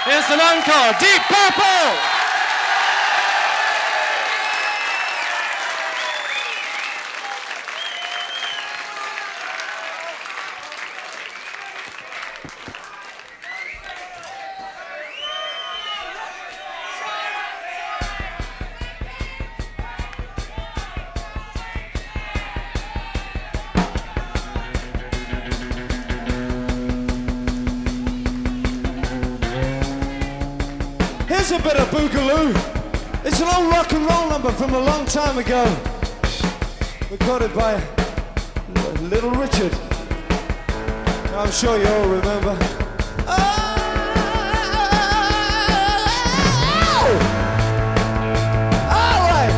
It's an encore, Deep Purple! Here's a bit of Boogaloo. It's an old rock and roll number from a long time ago. Recorded by Little Richard. I'm sure you all remember. Oh! All right.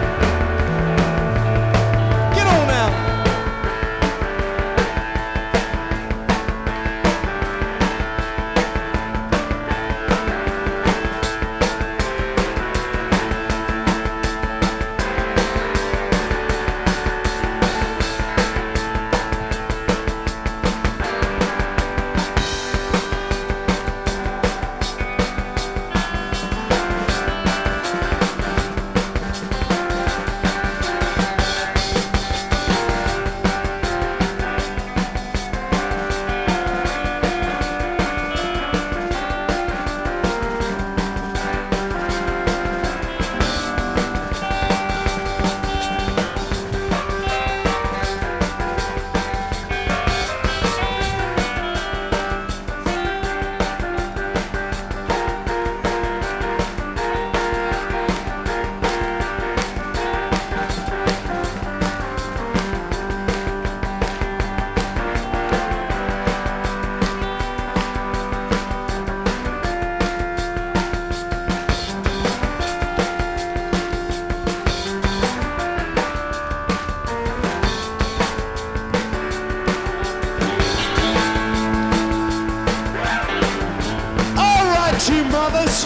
Get on now. You mothers,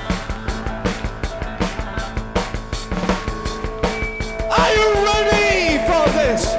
are you ready for this?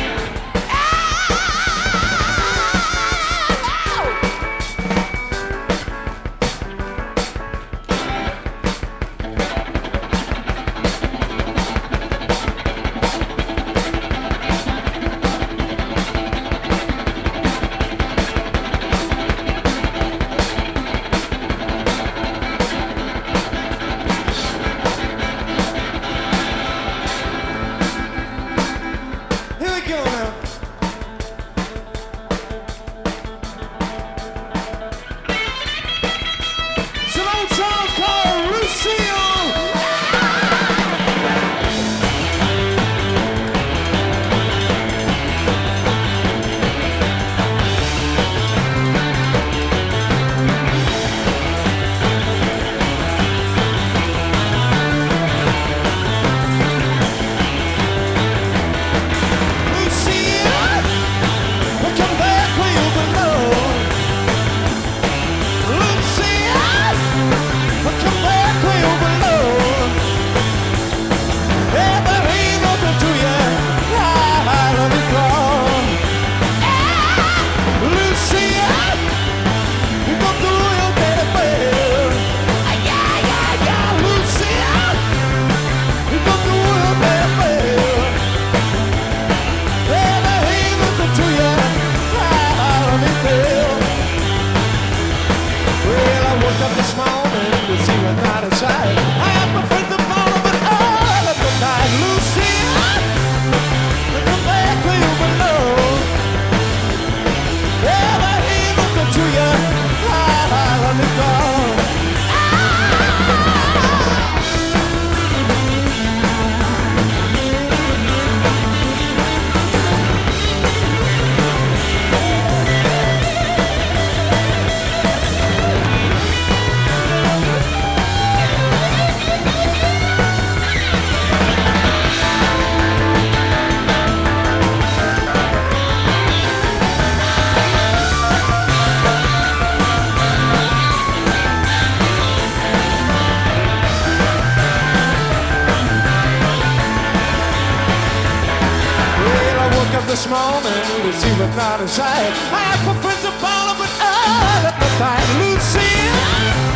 This morning to see what's not inside. I have for friends of all of it all at the time. Lucy.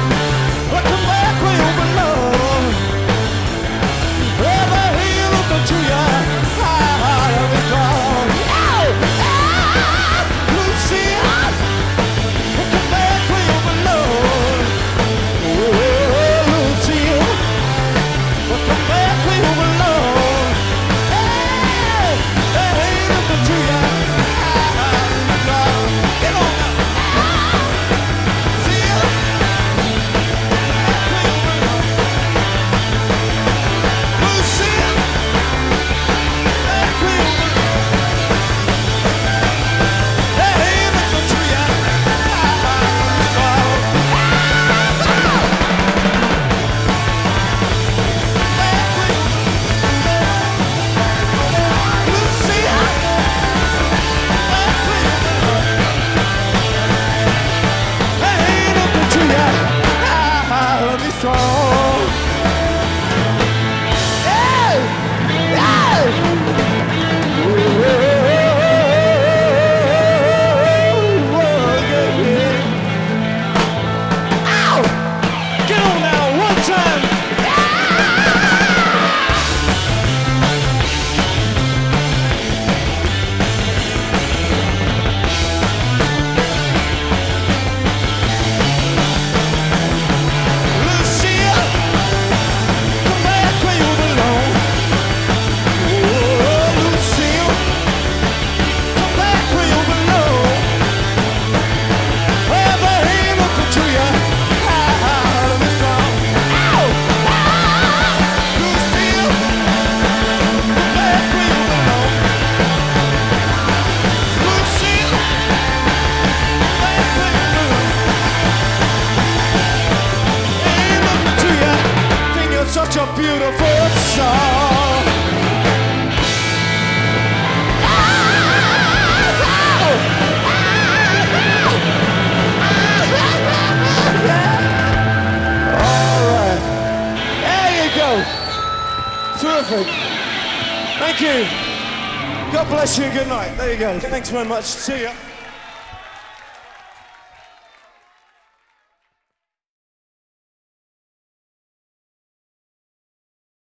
strong. Yeah! Yeah! Get on now, one time. Lucia, come back where you belong. Oh, Lucia, come back where you belong. Ever he looking to you? Let me strong. Lucia, come back where you belong. Lucia, come back where you belong. Ain't looking to you. Think you're such a beautiful song. All right. There you go. Terrific. Thank you. God bless you and good night. There you go. Thanks very much. See ya.